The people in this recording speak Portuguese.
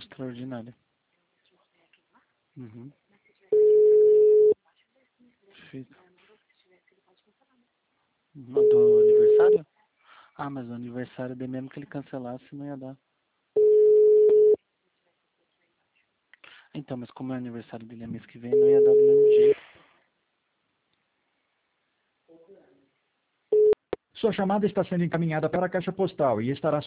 extraordinária. Uhum. Perfeito. Do aniversário? Ah, mas o aniversário dele mesmo que ele cancelasse não ia dar. Então, mas como é o aniversário dele é mês que vem, não ia dar do mesmo jeito. Sua chamada está sendo encaminhada para a caixa postal e estará